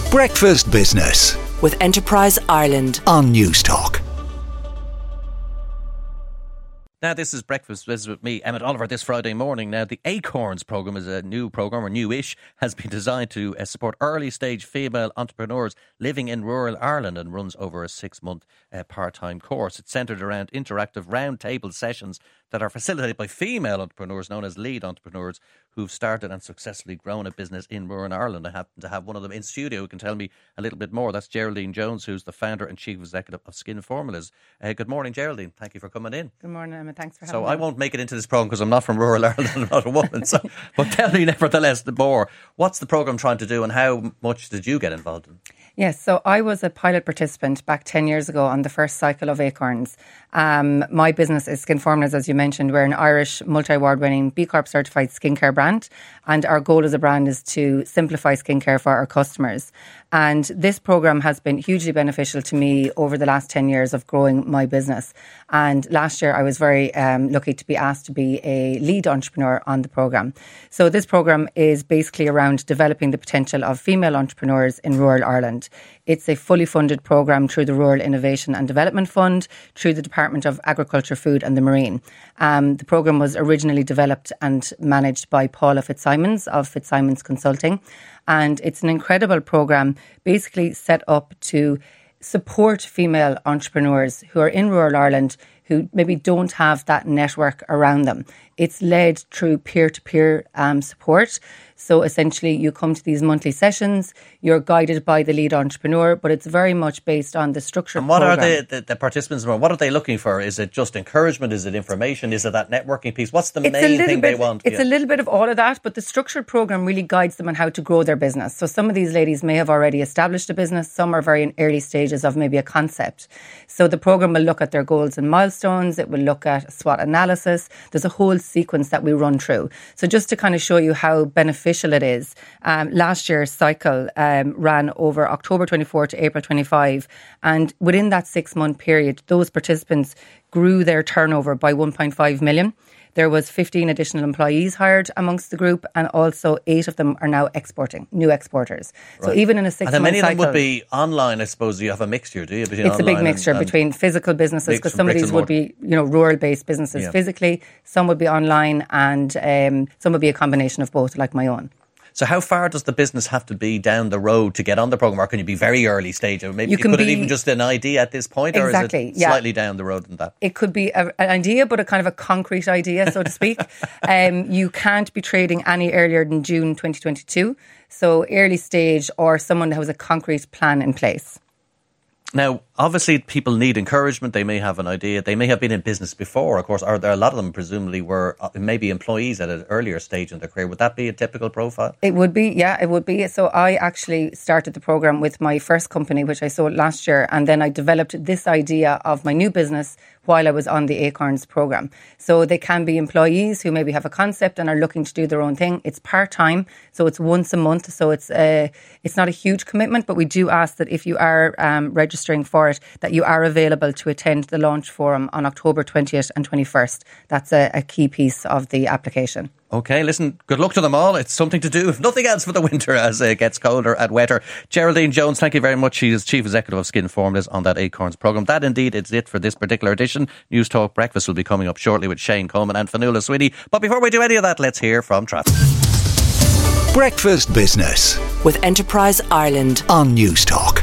Breakfast Business with Enterprise Ireland on News Talk. Now, this is Breakfast Business with me, Emmett Oliver, this Friday morning. Now, the Acorns programme is a new programme, or newish, has been designed to support early-stage female entrepreneurs living in rural Ireland and runs over a 6-month part-time course. It's centred around interactive round-table sessions that are facilitated by female entrepreneurs known as lead entrepreneurs who've started and successfully grown a business in rural Ireland. I happen to have one of them in studio who can tell me a little bit more. That's Geraldine Jones, who's the founder and chief executive of Skin Formulas. Good morning, Geraldine. Thank you for coming in. Good morning, Emma. Thanks for having me. So I won't make it into this programme because I'm not from rural Ireland and I'm not a woman. But tell me nevertheless more. What's the programme trying to do and how much did you get involved in? Yes, so I was a pilot participant back 10 years ago on the first cycle of Acorns. My business is Skin Formulas, as you mentioned. We're an Irish multi-award winning B Corp certified skincare brand. And our goal as a brand is to simplify skincare for our customers. And this programme has been hugely beneficial to me over the last 10 years of growing my business. And last year I was very lucky to be asked to be a lead entrepreneur on the programme. So this programme is basically around developing the potential of female entrepreneurs in rural Ireland. It's a fully funded programme through the Rural Innovation and Development Fund, through the Department of Agriculture, Food and the Marine. The programme was originally developed and managed by Paula Fitzsimons of Fitzsimons Consulting. And it's an incredible programme basically set up to support female entrepreneurs who are in rural Ireland who maybe don't have that network around them. It's led through peer-to-peer support. So essentially you come to these monthly sessions, you're guided by the lead entrepreneur, but it's very much based on the structure. And what are the participants, what are they looking for? Is it just encouragement? Is it information? Is it that networking piece? What's the main thing they want? It's a little bit of all of that, but the structured programme really guides them on how to grow their business. So some of these ladies may have already established a business, some are very in early stages of maybe a concept. So the programme will look at their goals and milestones, it will look at SWOT analysis. There's a whole sequence that we run through. So just to kind of show you how beneficial it is, last year's cycle ran over October 24 to April 25, and within that 6-month period, those participants grew their turnover by 1.5 million. There was 15 additional employees hired amongst the group, and also 8 of them are now exporting, new exporters. Right. So even in a 6-month cycle... And many of them would be online, I suppose. You have a mixture, do you? It's a big mixture between physical businesses, because some of these would be, rural-based businesses physically. Some would be online, and some would be a combination of both, like my own. So how far does the business have to be down the road to get on the programme, or can you be very early stage? Or maybe could it even just an idea at this point, exactly, or is it slightly down the road than that? It could be an idea, but a kind of a concrete idea, so to speak. You can't be trading any earlier than June 2022. So early stage, or someone who has a concrete plan in place. Now, obviously, people need encouragement. They may have an idea. They may have been in business before, of course. Are there a lot of them presumably were maybe employees at an earlier stage in their career? Would that be a typical profile? It would be, yeah, it would be. So I actually started the programme with my first company, which I sold last year. And then I developed this idea of my new business while I was on the Acorns programme. So they can be employees who maybe have a concept and are looking to do their own thing. It's part-time, so it's once a month. So it's not a huge commitment, but we do ask that if you are registering for it, that you are available to attend the launch forum on October 20th and 21st. That's a key piece of the application. OK, listen, good luck to them all. It's something to do, if nothing else, for the winter as it gets colder and wetter. Geraldine Jones, thank you very much. She is Chief Executive of Skin Formulas on that Acorns programme. That indeed is it for this particular edition. News Talk Breakfast will be coming up shortly with Shane Coleman and Fionnuala Sweeney. But before we do any of that, let's hear from traffic. Breakfast Business with Enterprise Ireland on News Talk.